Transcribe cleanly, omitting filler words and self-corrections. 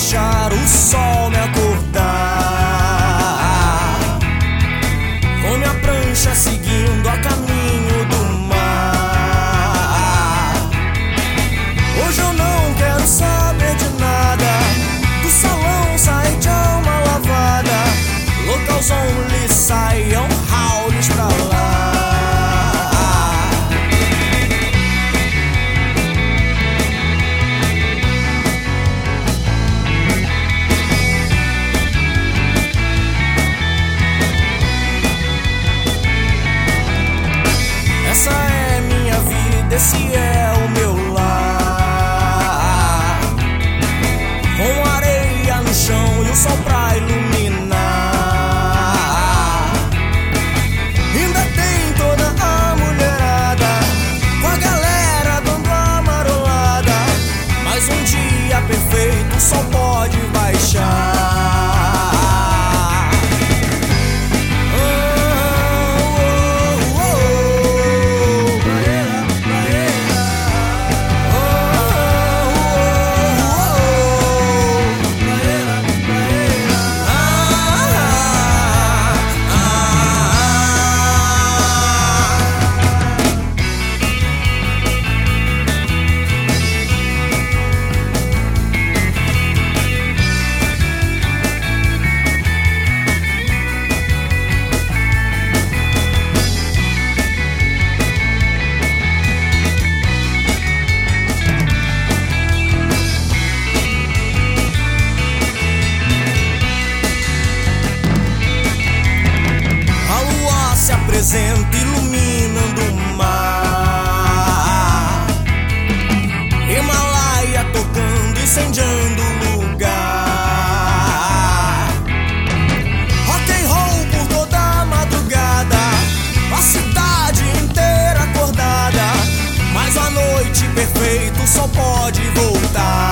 deixar o sol me acordar, com minha prancha seguindo a caminho do mar. Hoje eu não quero saber de nada, do salão sai de alma lavada, locals only saiam howls pra lá. Essa é minha vida, esse é o meu lar, com areia no chão e o sol pra iluminar. Ainda tem toda a mulherada, com a galera dando a marolada, mas um dia perfeito o sol pode baixar. Apresenta iluminando o mar, Himalaia tocando, incendiando o lugar. Rock and roll por toda a madrugada, a cidade inteira acordada, mas a noite perfeita o sol pode voltar.